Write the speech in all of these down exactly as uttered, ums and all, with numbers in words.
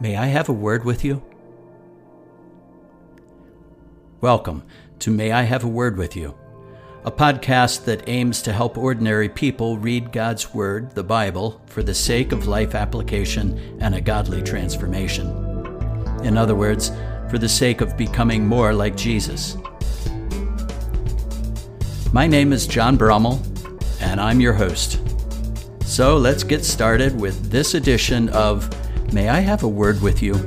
May I have a word with you? Welcome to May I Have a Word with You, a podcast that aims to help ordinary people read God's Word, the Bible, for the sake of life application and a godly transformation. In other words, for the sake of becoming more like Jesus. My name is John Brummel, and I'm your host. So let's get started with this edition of May I Have a Word with You?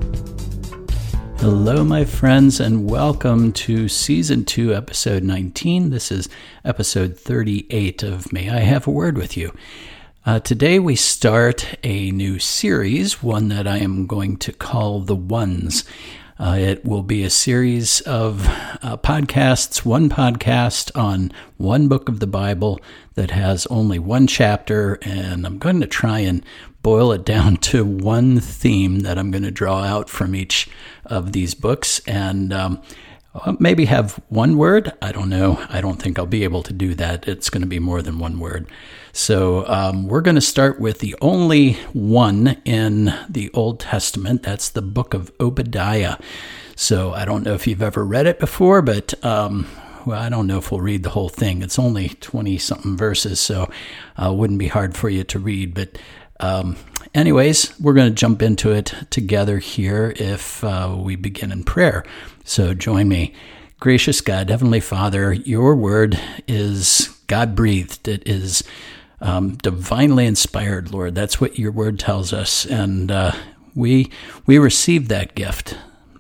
Hello, my friends, and welcome to Season two, Episode nineteen. This is Episode thirty-eight of May I Have a Word with You. Uh, today we start a new series, one that I am going to call The Ones. Uh, it will be a series of uh, podcasts, one podcast on one book of the Bible that has only one chapter, and I'm going to try and boil it down to one theme that I'm going to draw out from each of these books, and um, maybe have one word. I don't know. I don't think I'll be able to do that. It's going to be more than one word. So um, we're going to start with the only one in the Old Testament. That's the book of Obadiah. So I don't know if you've ever read it before, but um, well, I don't know if we'll read the whole thing. It's only twenty-something verses, so it uh, wouldn't be hard for you to read. But um, anyways, we're going to jump into it together here if uh, we begin in prayer. So join me. Gracious God, Heavenly Father, your word is God-breathed. It is um, divinely inspired, Lord. That's what your word tells us. And uh, we we receive that gift.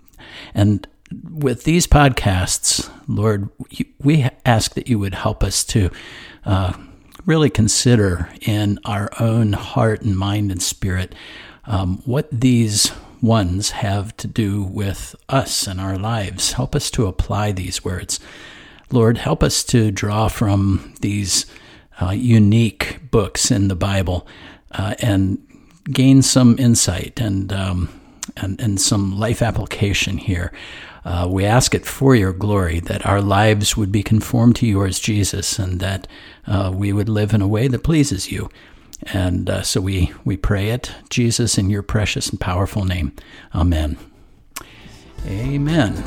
And with these podcasts, Lord, we ask that you would help us to uh, really consider in our own heart and mind and spirit um, what these ones have to do with us and our lives. Help us to apply these words. Lord, help us to draw from these uh, unique books in the Bible uh, and gain some insight and, um, and, and some life application here. Uh, we ask it for your glory, that our lives would be conformed to yours, Jesus, and that uh, we would live in a way that pleases you. And uh, so we, we pray it, Jesus, in your precious and powerful name. Amen. Amen.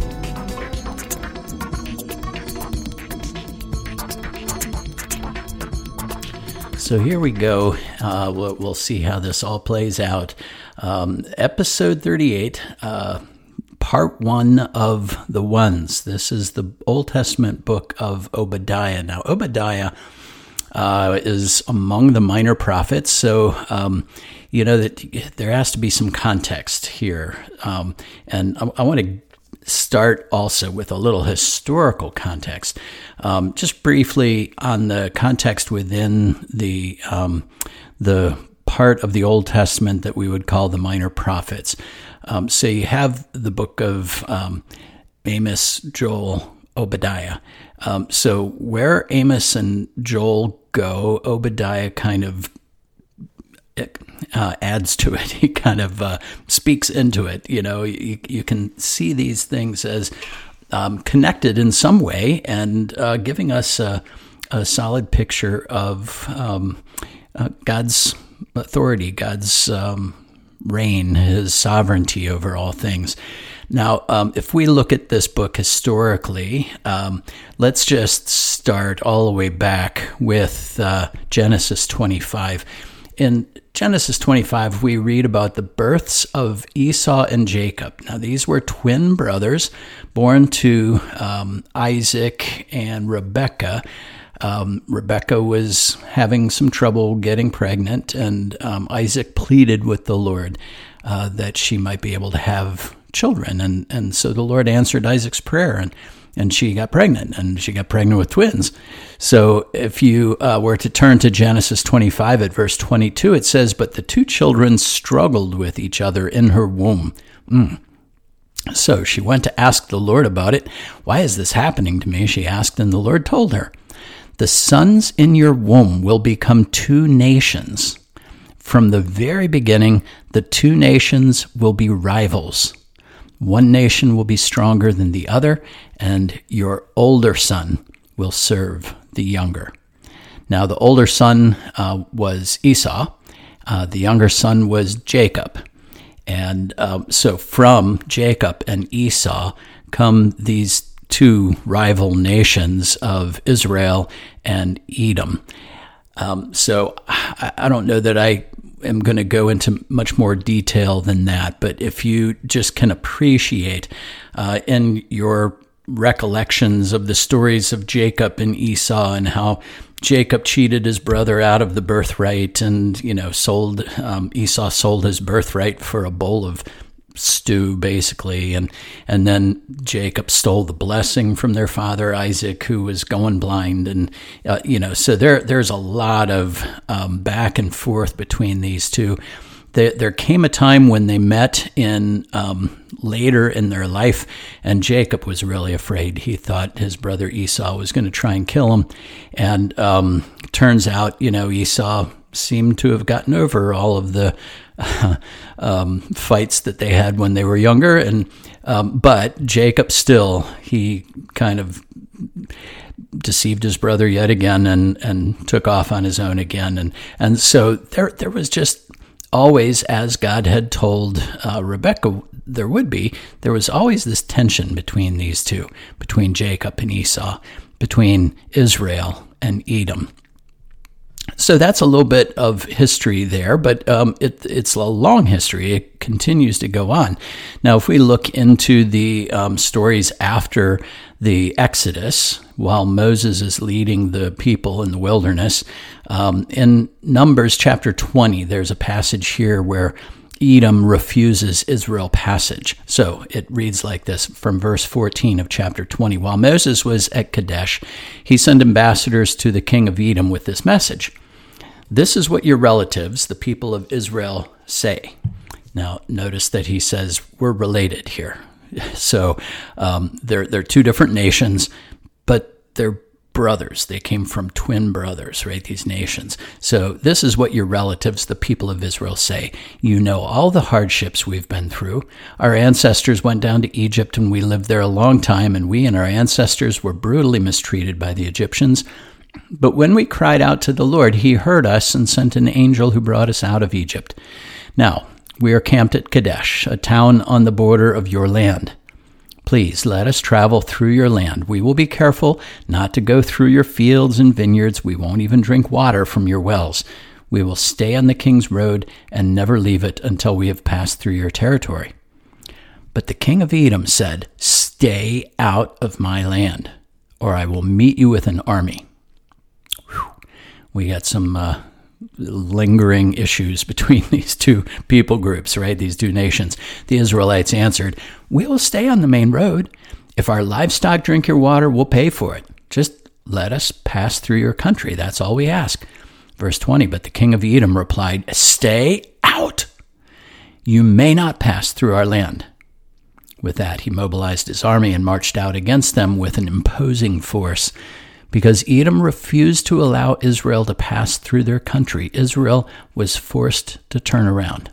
So here we go. Uh, we'll, we'll see how this all plays out. Um, episode thirty-eight, uh, part one of The Ones. This is the Old Testament book of Obadiah. Now, Obadiah Uh, is among the minor prophets, so um, you know that there has to be some context here, um, and I, I want to start also with a little historical context, um, just briefly on the context within the um, the part of the Old Testament that we would call the minor prophets. Um, so you have the book of um, Amos, Joel, Obadiah. Um, so where Amos and Joel go, Obadiah kind of uh, adds to it. He kind of uh, speaks into it. You know, you, you can see these things as um, connected in some way and uh, giving us a, a solid picture of um, uh, God's authority, God's um, reign, his sovereignty over all things. Now, um, if we look at this book historically, um, let's just start all the way back with uh, Genesis twenty-five. In Genesis twenty-five, we read about the births of Esau and Jacob. Now, these were twin brothers born to um, Isaac and Rebekah. Um, Rebekah was having some trouble getting pregnant, and um, Isaac pleaded with the Lord uh, that she might be able to have children, and and so the Lord answered Isaac's prayer, and and she got pregnant, and she got pregnant with twins. So if you uh, were to turn to Genesis twenty-five at verse twenty-two, it says, "But the two children struggled with each other in her womb." Mm. So she went to ask the Lord about it. "Why is this happening to me?" she asked, and the Lord told her, "The sons in your womb will become two nations. From the very beginning, the two nations will be rivals. One nation will be stronger than the other, and your older son will serve the younger." Now, the older son uh, was Esau. Uh, the younger son was Jacob. And um, so from Jacob and Esau come these two rival nations of Israel and Edom. Um, so I, I don't know that I am going to go into much more detail than that, but if you just can appreciate uh, in your recollections of the stories of Jacob and Esau and how Jacob cheated his brother out of the birthright and, you know, sold, um, Esau sold his birthright for a bowl of stew, basically. And, and then Jacob stole the blessing from their father, Isaac, who was going blind. And, uh, you know, so there, there's a lot of um, back and forth between these two. There, there came a time when they met in um, later in their life, and Jacob was really afraid. He thought his brother Esau was going to try and kill him. And um, turns out, you know, Esau seemed to have gotten over all of the uh, um, fights that they had when they were younger. And um, but Jacob still, he kind of deceived his brother yet again and, and took off on his own again. And, and so there there was just always, as God had told uh, Rebekah there would be, there was always this tension between these two, between Jacob and Esau, between Israel and Edom. So that's a little bit of history there, but um, it, it's a long history. It continues to go on. Now, if we look into the um, stories after the Exodus, while Moses is leading the people in the wilderness, um, in Numbers chapter twenty, there's a passage here where Edom refuses Israel passage. So it reads like this from verse fourteen of chapter twenty. While Moses was at Kadesh, he sent ambassadors to the king of Edom with this message. This is what your relatives, the people of Israel, say. Now, notice that he says we're related here. So um, they're, they're two different nations, but they're brothers. They came from twin brothers, right? These nations. So this is what your relatives, the people of Israel, say. You know all the hardships we've been through. Our ancestors went down to Egypt and we lived there a long time, and we and our ancestors were brutally mistreated by the Egyptians. But when we cried out to the Lord, he heard us and sent an angel who brought us out of Egypt. Now, we are camped at Kadesh, a town on the border of your land. Please let us travel through your land. We will be careful not to go through your fields and vineyards. We won't even drink water from your wells. We will stay on the king's road and never leave it until we have passed through your territory. But the king of Edom said, stay out of my land, or I will meet you with an army. Whew. We got some uh, lingering issues between these two people groups, right? These two nations. The Israelites answered, we will stay on the main road. If our livestock drink your water, we'll pay for it. Just let us pass through your country. That's all we ask. Verse twenty, but the king of Edom replied, stay out. You may not pass through our land. With that, he mobilized his army and marched out against them with an imposing force. Because Edom refused to allow Israel to pass through their country, Israel was forced to turn around.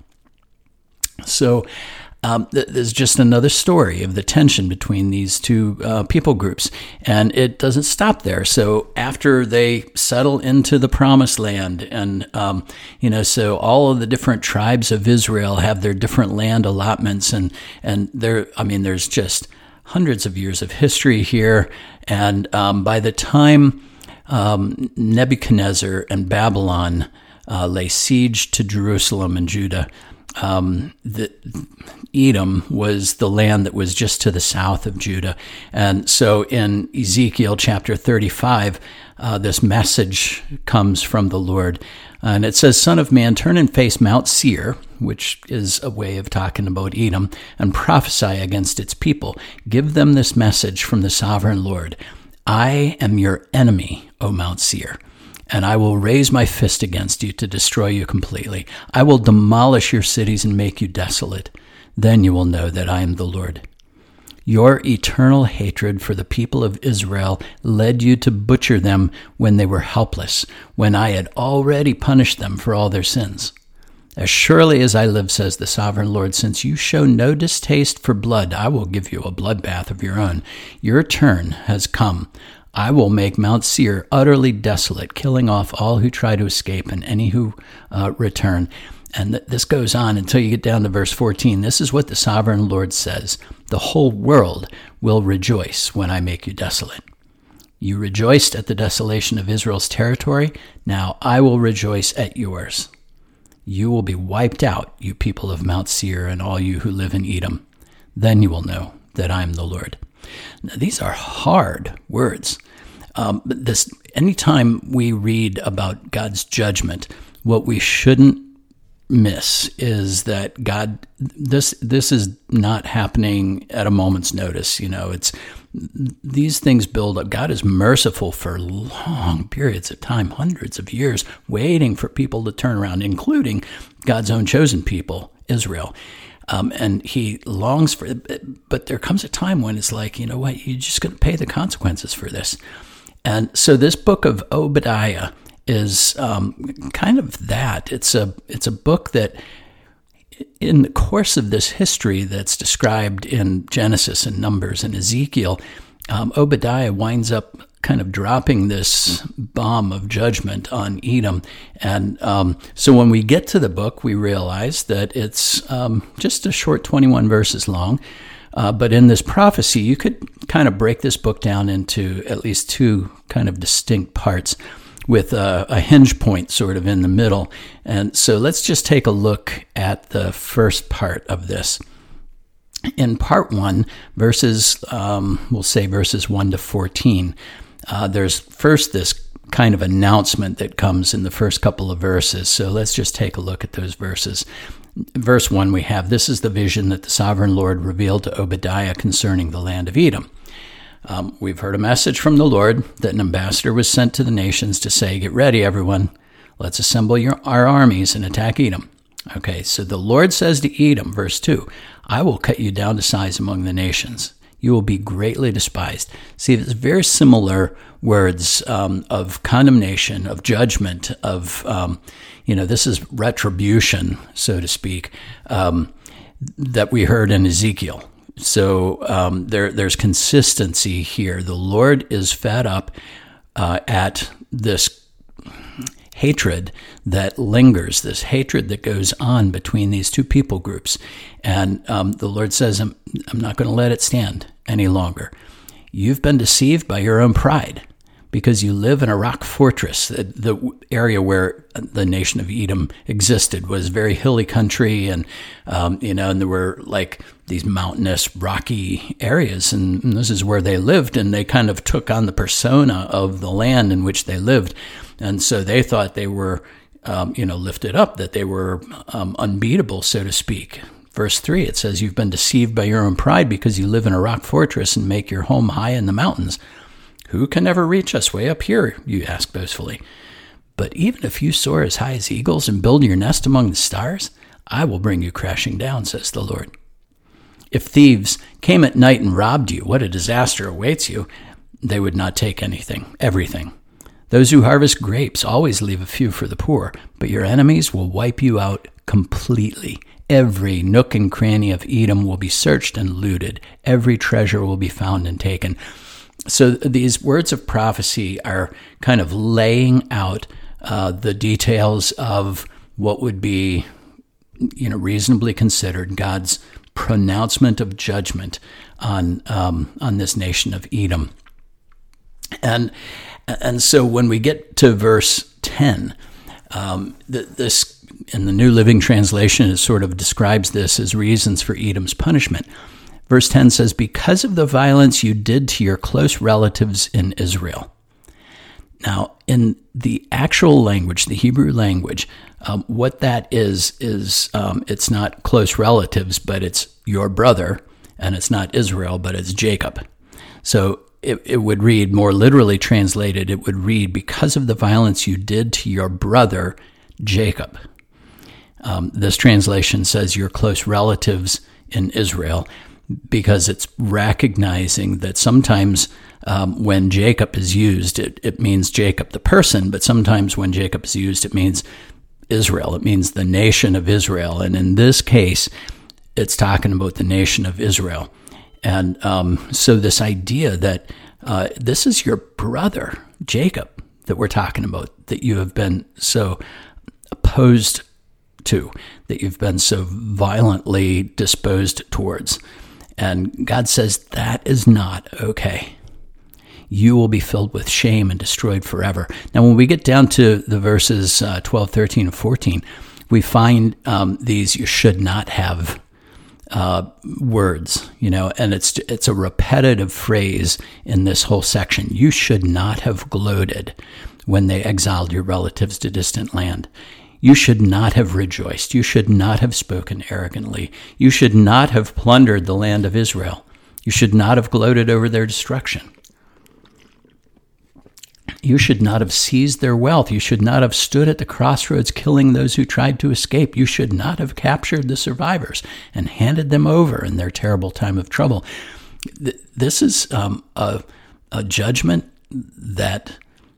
So um, th- there's just another story of the tension between these two uh, people groups, and it doesn't stop there. So after they settle into the promised land, and um, you know, so all of the different tribes of Israel have their different land allotments, and and there, I mean, there's just hundreds of years of history here. And um, by the time um, Nebuchadnezzar and Babylon uh, lay siege to Jerusalem and Judah, um, the, Edom was the land that was just to the south of Judah. And so in Ezekiel chapter thirty-five, uh, this message comes from the Lord. And it says, Son of man, turn and face Mount Seir, which is a way of talking about Edom, and prophesy against its people. Give them this message from the sovereign Lord. I am your enemy, O Mount Seir, and I will raise my fist against you to destroy you completely. I will demolish your cities and make you desolate. Then you will know that I am the Lord. Your eternal hatred for the people of Israel led you to butcher them when they were helpless, when I had already punished them for all their sins. As surely as I live, says the sovereign Lord, since you show no distaste for blood, I will give you a bloodbath of your own. Your turn has come. I will make Mount Seir utterly desolate, killing off all who try to escape and any who uh, return. And th- this goes on until you get down to verse fourteen. This is what the sovereign Lord says. The whole world will rejoice when I make you desolate. You rejoiced at the desolation of Israel's territory. Now I will rejoice at yours. You will be wiped out, you people of Mount Seir, and all you who live in Edom. Then you will know that I am the Lord. Now, these are hard words. Um, but this, anytime we read about God's judgment, what we shouldn't miss is that God, this this is not happening at a moment's notice. You know, it's these things build up. God is merciful for long periods of time, hundreds of years, waiting for people to turn around, including God's own chosen people, Israel. Um, and he longs for it, but there comes a time when it's like, you know what, you're just going to pay the consequences for this. And so this book of Obadiah is um, kind of that. It's a it's a book that, in the course of this history that's described in Genesis and Numbers and Ezekiel, um, Obadiah winds up kind of dropping this bomb of judgment on Edom. And um, so when we get to the book, we realize that it's um, just a short twenty-one verses long. Uh, but in this prophecy, you could kind of break this book down into at least two kind of distinct parts, with a, a hinge point sort of in the middle. And so let's just take a look at the first part of this. In part one, verses, um, we'll say verses one to fourteen, uh, there's first this kind of announcement that comes in the first couple of verses. So let's just take a look at those verses. Verse one, we have, "This is the vision that the sovereign Lord revealed to Obadiah concerning the land of Edom." Um, we've heard a message from the Lord that an ambassador was sent to the nations to say, "Get ready, everyone. Let's assemble your, our armies and attack Edom." Okay, so the Lord says to Edom, verse two, "I will cut you down to size among the nations. You will be greatly despised." See, it's very similar words um, of condemnation, of judgment, of, um, you know, this is retribution, so to speak, um, that we heard in Ezekiel. So um, there, there's consistency here. The Lord is fed up uh, at this hatred that lingers, this hatred that goes on between these two people groups. And um, the Lord says, I'm, I'm not going to let it stand any longer. You've been deceived by your own pride because you live in a rock fortress. The, the area where the nation of Edom existed was very hilly country, and um, you know, and there were like these mountainous, rocky areas, and, and this is where they lived, and they kind of took on the persona of the land in which they lived, and so they thought they were, um, you know, lifted up, that they were um, unbeatable, so to speak. Verse three, it says, "You've been deceived by your own pride because you live in a rock fortress and make your home high in the mountains. Who can ever reach us way up here?" you ask boastfully. "But even if you soar as high as eagles and build your nest among the stars, I will bring you crashing down, says the Lord. If thieves came at night and robbed you, what a disaster awaits you. They would not take anything, everything. Those who harvest grapes always leave a few for the poor, but your enemies will wipe you out completely. Every nook and cranny of Edom will be searched and looted. Every treasure will be found and taken." So these words of prophecy are kind of laying out uh, the details of what would be, you know, reasonably considered God's pronouncement of judgment on um, on this nation of Edom. And and so when we get to verse ten, um, th- this in the New Living Translation, it sort of describes this as reasons for Edom's punishment. Verse ten says, "Because of the violence you did to your close relatives in Israel." Now, in the actual language, the Hebrew language, um, what that is, is um, it's not close relatives, but it's your brother, and it's not Israel, but it's Jacob. So it, it would read, more literally translated, it would read, "Because of the violence you did to your brother, Jacob." Um, this translation says your close relatives in Israel, because it's recognizing that sometimes um, when Jacob is used, it, it means Jacob the person, but sometimes when Jacob is used, it means Israel. It means the nation of Israel. And in this case, it's talking about the nation of Israel. And um, so this idea that uh, this is your brother, Jacob, that we're talking about, that you have been so opposed to, that you've been so violently disposed towards. And God says that is not okay. You will be filled with shame and destroyed forever. Now, when we get down to the verses uh, twelve, thirteen, and fourteen, we find um, these you should not have uh, words, you know, and it's it's a repetitive phrase in this whole section. You should not have gloated when they exiled your relatives to distant land. You should not have rejoiced. You should not have spoken arrogantly. You should not have plundered the land of Israel. You should not have gloated over their destruction. You should not have seized their wealth. You should not have stood at the crossroads killing those who tried to escape. You should not have captured the survivors and handed them over in their terrible time of trouble. This is um, a, a judgment that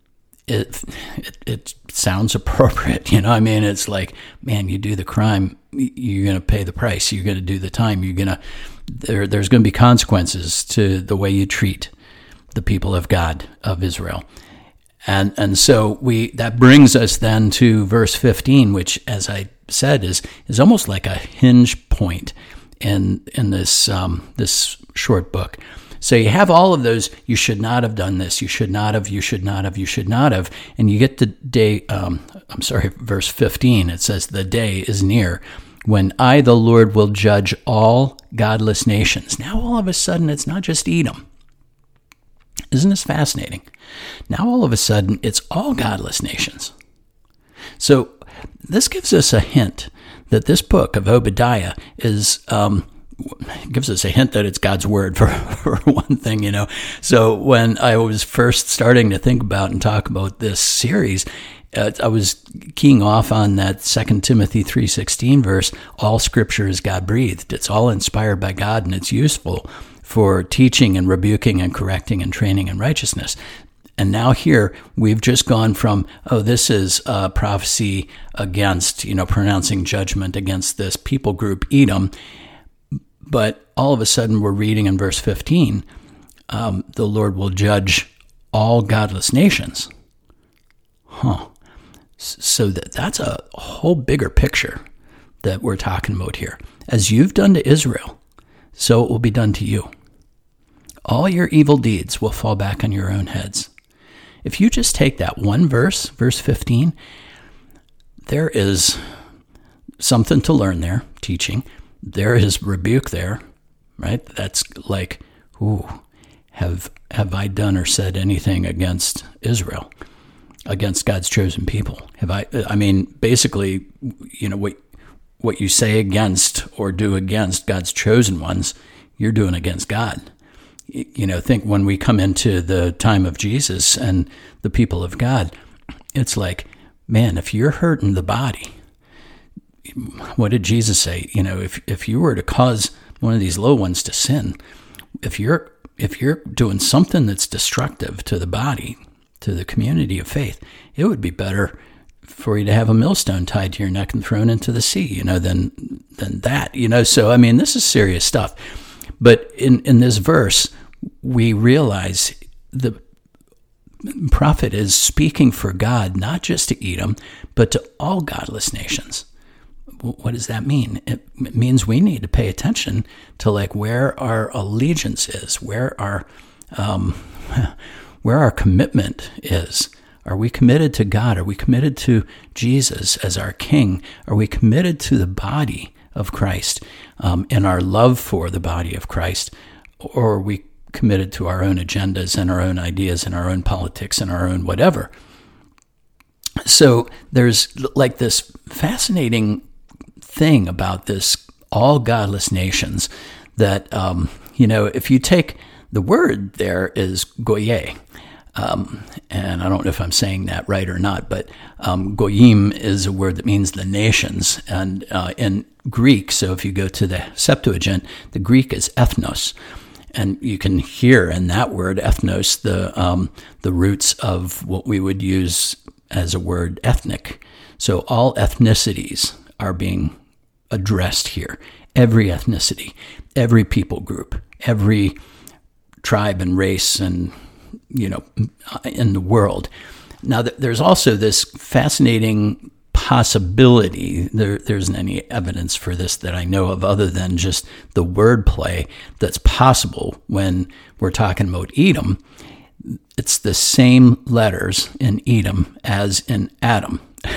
it, it it sounds appropriate. You know, I mean, it's like, man, you do the crime, you're going to pay the price. You're going to do the time. You're going to there. There's going to be consequences to the way you treat the people of God, of Israel. And and so we that brings us then to verse fifteen, which, as I said, is is almost like a hinge point in in this um, this short book. So you have all of those. You should not have done this. You should not have. You should not have. You should not have. And you get to day. Um, I'm sorry, verse fifteen. It says, "The day is near when I, the Lord, will judge all godless nations." Now all of a sudden, it's not just Edom. Isn't this fascinating? Now all of a sudden, it's all godless nations. So this gives us a hint that this book of Obadiah is, um, gives us a hint that it's God's word for, for one thing, you know. So when I was first starting to think about and talk about this series, uh, I was keying off on that Second Timothy three sixteen verse, all scripture is God-breathed. It's all inspired by God and it's useful for teaching and rebuking and correcting and training in righteousness. And now here we've just gone from, oh, this is a prophecy against, you know, pronouncing judgment against this people group, Edom. But all of a sudden we're reading in verse fifteen, um, the Lord will judge all godless nations. Huh. So that, that's a whole bigger picture that we're talking about here. As you've done to Israel, so it will be done to you. All your evil deeds will fall back on your own heads. If you just take that one verse, verse fifteen, there is something to learn there, teaching. There is rebuke there, right? That's like, ooh, have have I done or said anything against Israel, against God's chosen people? Have I, I mean, basically, you know, what, what you say against or do against God's chosen ones, you're doing against God. You know, think when we come into the time of Jesus and the people of God, it's like, man, if you're hurting the body, what did Jesus say? You know, if if you were to cause one of these low ones to sin, if you're if you're doing something that's destructive to the body, to the community of faith, it would be better for you to have a millstone tied to your neck and thrown into the sea, you know, than than that, you know. So I mean, this is serious stuff. But in in this verse, we realize the prophet is speaking for God, not just to Edom, but to all godless nations. What does that mean? It means we need to pay attention to like where our allegiance is, where our um, where our commitment is. Are we committed to God? Are we committed to Jesus as our King? Are we committed to the body of Christ um, and our love for the body of Christ? Or are we committed to our own agendas and our own ideas and our own politics and our own whatever? So there's like this fascinating thing about this all godless nations that, um, you know, if you take the word there is goye, um, and I don't know if I'm saying that right or not, but um, goyim is a word that means the nations, and uh, in Greek, so if you go to the Septuagint, the Greek is ethnos. And you can hear in that word, ethnos, the um, the roots of what we would use as a word ethnic. So all ethnicities are being addressed here. Every ethnicity, every people group, every tribe and race and, you know, in the world. Now, there's also this fascinating possibility, there, there isn't any evidence for this that I know of other than just the wordplay that's possible when we're talking about Edom. It's the same letters in Edom as in Adam.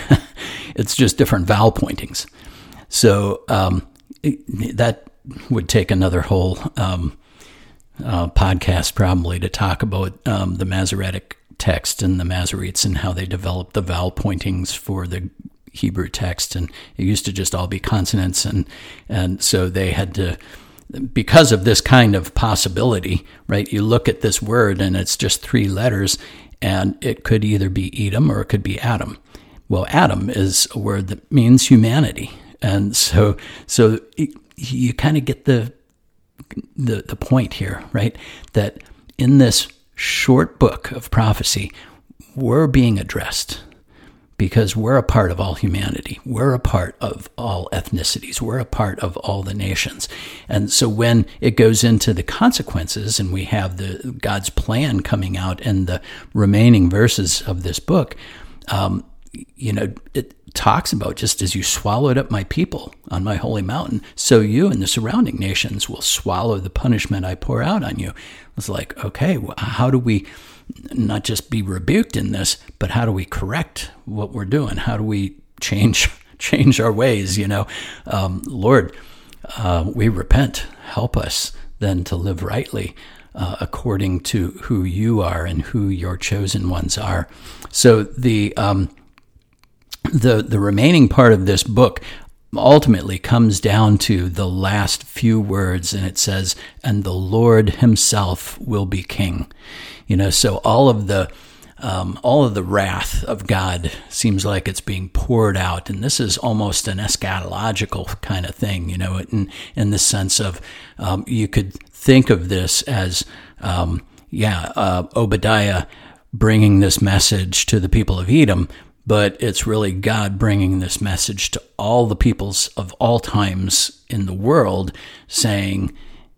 It's just different vowel pointings. So um, it, that would take another whole um, uh, podcast probably to talk about um, the Masoretic text and the Masoretes and how they developed the vowel pointings for the Hebrew text. And it used to just all be consonants. And, and so they had to, because of this kind of possibility, right? You look at this word and it's just three letters and it could either be Edom or it could be Adam. Well, Adam is a word that means humanity. And so, so you kind of get the, the, the point here, right? That in this short book of prophecy, we're being addressed because we're a part of all humanity. We're a part of all ethnicities. We're a part of all the nations. And so when it goes into the consequences and we have the God's plan coming out in the remaining verses of this book, um, you know, it talks about just as you swallowed up my people on my holy mountain, so you and the surrounding nations will swallow the punishment I pour out on you. It's like, okay, how do we not just be rebuked in this, but how do we correct what we're doing? How do we change change our ways? You know, um, Lord, uh, we repent. Help us then to live rightly uh, according to who you are and who your chosen ones are. So the um, the the remaining part of this book ultimately comes down to the last few words, and it says, and the Lord himself will be king. You know, so all of the um, all of the wrath of God seems like it's being poured out, and this is almost an eschatological kind of thing, you know, in, in the sense of um, you could think of this as, um, yeah, uh, Obadiah bringing this message to the people of Edom, but it's really God bringing this message to all the peoples of all times in the world, saying,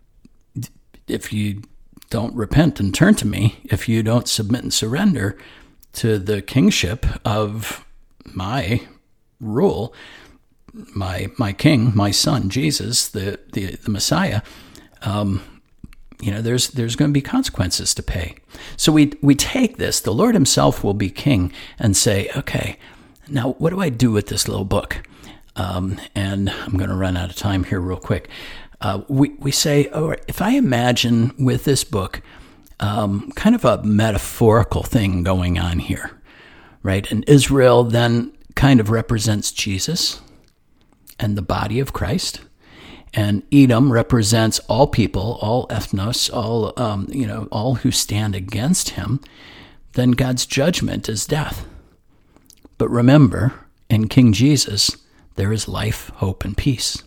if you don't repent and turn to me, if you don't submit and surrender to the kingship of my rule, my my king, my son, Jesus, the, the, the Messiah, um, you know, there's there's going to be consequences to pay. So we we take this, the Lord himself will be king, and say, okay, now what do I do with this little book? Um, and I'm going to run out of time here real quick. Uh, we, we say, oh, if I imagine with this book um, kind of a metaphorical thing going on here, right? And Israel then kind of represents Jesus and the body of Christ. And Edom represents all people, all ethnos, all, um, you know, all who stand against him. Then God's judgment is death. But remember, in King Jesus, there is life, hope, and peace.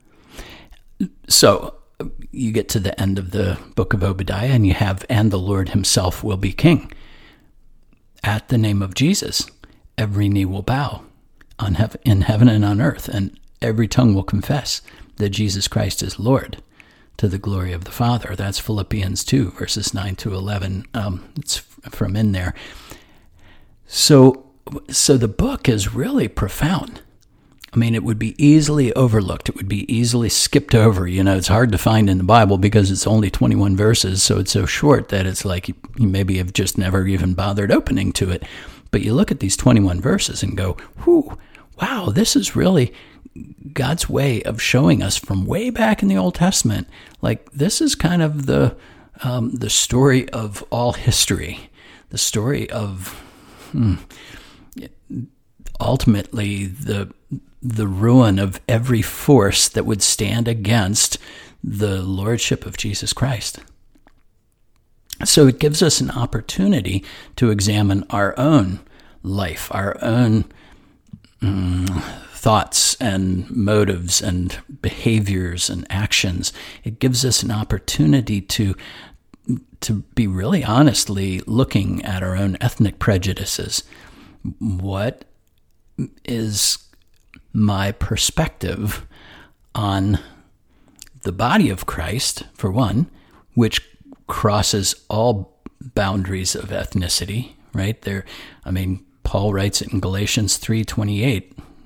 So you get to the end of the book of Obadiah and you have, and the Lord himself will be king. At the name of Jesus, every knee will bow on heaven, in heaven and on earth, and every tongue will confess that Jesus Christ is Lord, to the glory of the Father. That's Philippians two, verses nine to eleven. Um, it's from in there. So, so the book is really profound. I mean, it would be easily overlooked. It would be easily skipped over. You know, it's hard to find in the Bible because it's only twenty-one verses, so it's so short that it's like you, you maybe have just never even bothered opening to it. But you look at these twenty-one verses and go, whew, wow, this is really God's way of showing us from way back in the Old Testament. Like, this is kind of the um, the story of all history, the story of hmm, ultimately the the ruin of every force that would stand against the lordship of Jesus Christ. So it gives us an opportunity to examine our own life, our own um, thoughts and motives and behaviors and actions. It gives us an opportunity to to be really honestly looking at our own ethnic prejudices. What is my perspective on the body of Christ, for one, which crosses all boundaries of ethnicity, right? There, I mean, Paul writes it in Galatians three twenty-eight,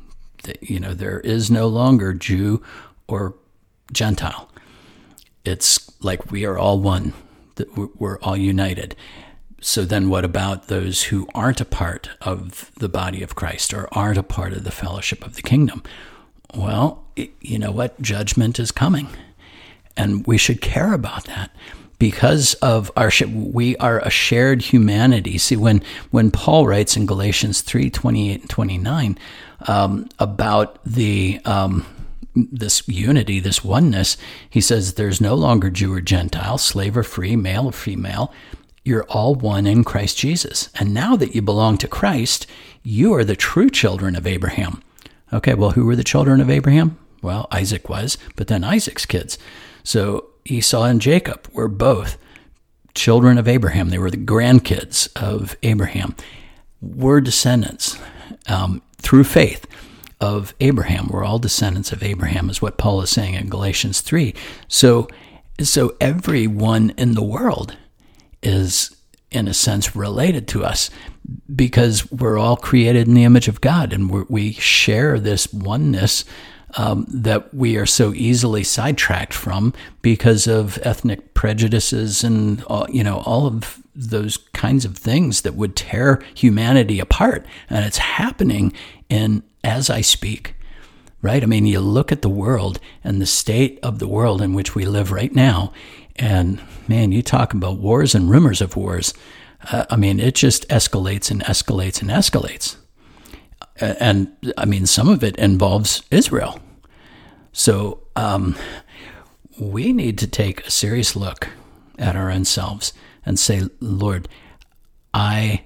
You know, there is no longer Jew or Gentile. It's like we are all one, that we're all united. So then what about those who aren't a part of the body of Christ or aren't a part of the fellowship of the kingdom? Well, you know what? Judgment is coming. And we should care about that because of our, we are a shared humanity. See, when, when Paul writes in Galatians three, twenty-eight and twenty-nine um, about the, um, this unity, this oneness, he says, there's no longer Jew or Gentile, slave or free, male or female. You're all one in Christ Jesus. And now that you belong to Christ, you are the true children of Abraham. Okay, well, who were the children of Abraham? Well, Isaac was, but then Isaac's kids. So Esau and Jacob were both children of Abraham. They were the grandkids of Abraham. We're descendants um, through faith of Abraham. We're all descendants of Abraham, is what Paul is saying in Galatians three. So, so everyone in the world is, in a sense, related to us because we're all created in the image of God, and we're, we share this oneness um, that we are so easily sidetracked from because of ethnic prejudices and all, you know, all of those kinds of things that would tear humanity apart. And it's happening in as I speak, right? I mean, you look at the world and the state of the world in which we live right now, and man, you talk about wars and rumors of wars. Uh, I mean, it just escalates and escalates and escalates. Uh, and I mean, some of it involves Israel. So um, we need to take a serious look at our own selves and say, Lord, I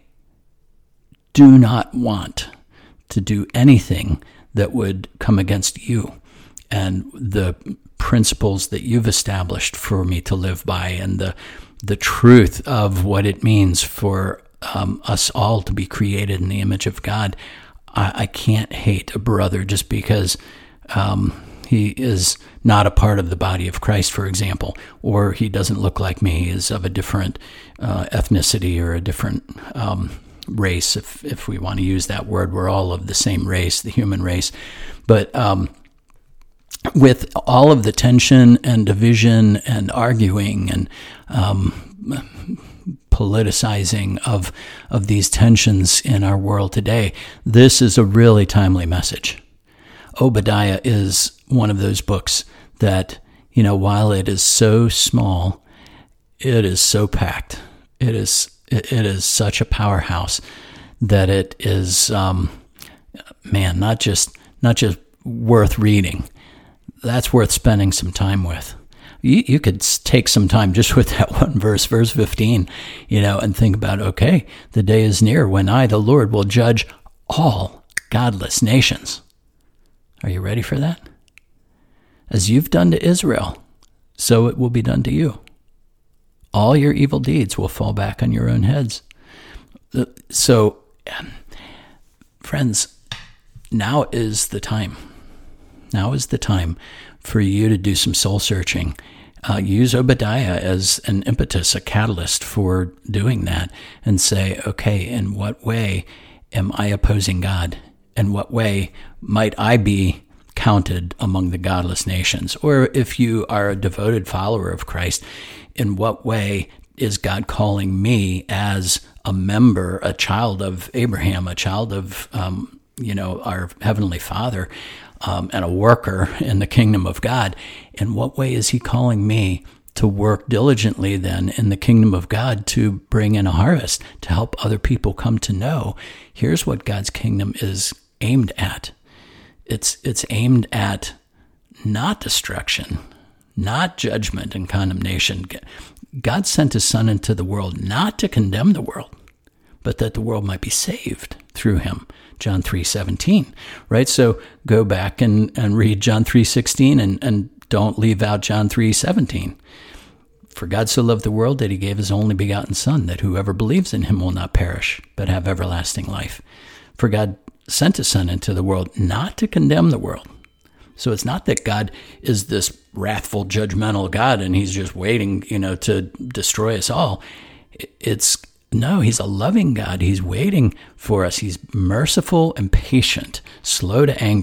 do not want to do anything that would come against you and the principles that you've established for me to live by, and the the truth of what it means for um, us all to be created in the image of God. I, I can't hate a brother just because um, he is not a part of the body of Christ, for example, or he doesn't look like me, he is of a different uh, ethnicity or a different um, race, if if we want to use that word. We're all of the same race, the human race. But um, with all of the tension and division and arguing and um, politicizing of of these tensions in our world today, this is a really timely message. Obadiah is one of those books that, you know, while it is so small, it is so packed. It is it, it is such a powerhouse that it is, um, man, not just not just worth reading. That's worth spending some time with. You, you could take some time just with that one verse, verse fifteen, you know, and think about, okay, the day is near when I, the Lord, will judge all godless nations. Are you ready for that? As you've done to Israel, so it will be done to you. All your evil deeds will fall back on your own heads. So, friends, now is the time. Now is the time for you to do some soul searching. Uh, use Obadiah as an impetus, a catalyst for doing that, and say, okay, in what way am I opposing God? In what way might I be counted among the godless nations? Or if you are a devoted follower of Christ, in what way is God calling me as a member, a child of Abraham, a child of, um, you know, our Heavenly Father, um, and a worker in the kingdom of God? In what way is he calling me to work diligently then in the kingdom of God to bring in a harvest, to help other people come to know? Here's what God's kingdom is aimed at. It's it's aimed at not destruction, not judgment and condemnation. God sent his Son into the world not to condemn the world, but that the world might be saved through him. John three seventeen, right? So go back and, and read John three sixteen and, and don't leave out John three seventeen. For God so loved the world that he gave his only begotten Son, that whoever believes in him will not perish, but have everlasting life. For God sent his Son into the world not to condemn the world. So it's not that God is this wrathful, judgmental God and he's just waiting, you know, to destroy us all. It's no, he's a loving God. He's waiting for us. He's merciful and patient, slow to anger.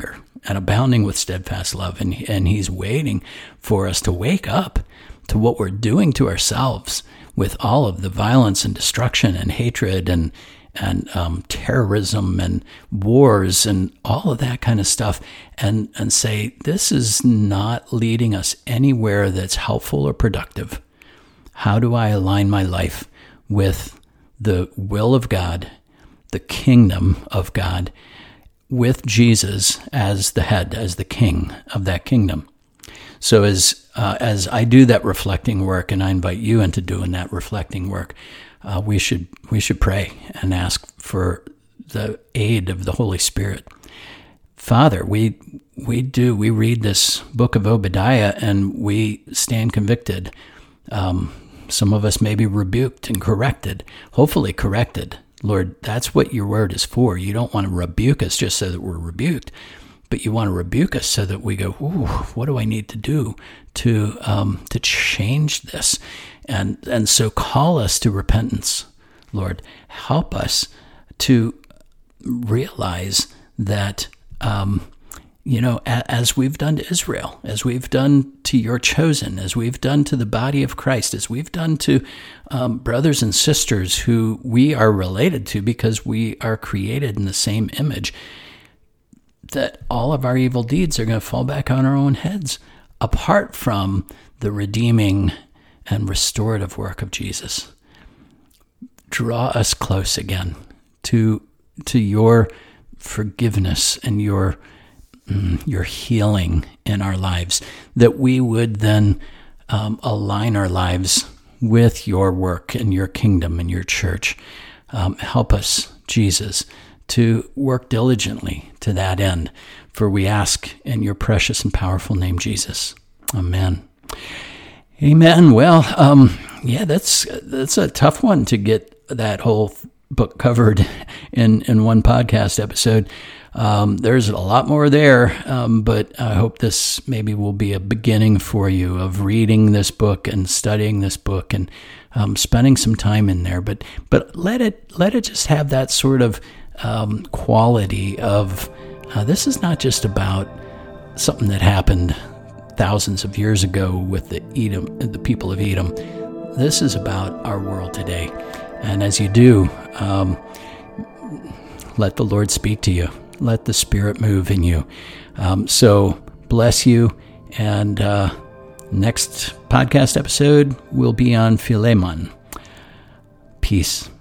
and abounding with steadfast love. And, and he's waiting for us to wake up to what we're doing to ourselves with all of the violence and destruction and hatred and and um, terrorism and wars and all of that kind of stuff, and, and say, this is not leading us anywhere that's helpful or productive. How do I align my life with the will of God, the kingdom of God, with Jesus as the head, as the king of that kingdom? So as uh, as I do that reflecting work, and I invite you into doing that reflecting work, uh, we should we should pray and ask for the aid of the Holy Spirit. Father, we we do we read this book of Obadiah and we stand convicted. Um, some of us may be rebuked and corrected, hopefully corrected. Lord, that's what your word is for. You don't want to rebuke us just so that we're rebuked, but you want to rebuke us so that we go, ooh, what do I need to do to um, to change this? And and so call us to repentance, Lord. Help us to realize that, um, you know, a, as we've done to Israel, as we've done to your chosen, as we've done to the body of Christ, as we've done to um, brothers and sisters who we are related to because we are created in the same image, that all of our evil deeds are going to fall back on our own heads, apart from the redeeming and restorative work of Jesus. Draw us close again to to your forgiveness and your mm, your healing in our lives, that we would then um, align our lives with your work and your kingdom and your church. Um, help us, Jesus, to work diligently to that end, for we ask in your precious and powerful name, Jesus. Amen. Amen. Well, um, yeah, that's that's a tough one to get that whole book covered in, in one podcast episode. Um, there's a lot more there, um, but I hope this maybe will be a beginning for you of reading this book and studying this book and um, spending some time in there. But but let it let it just have that sort of um, quality of uh, this is not just about something that happened thousands of years ago with the Edom, the people of Edom. This is about our world today. And as you do, um, let the Lord speak to you. Let the Spirit move in you. Um, so bless you. And uh, next podcast episode will be on Philemon. Peace.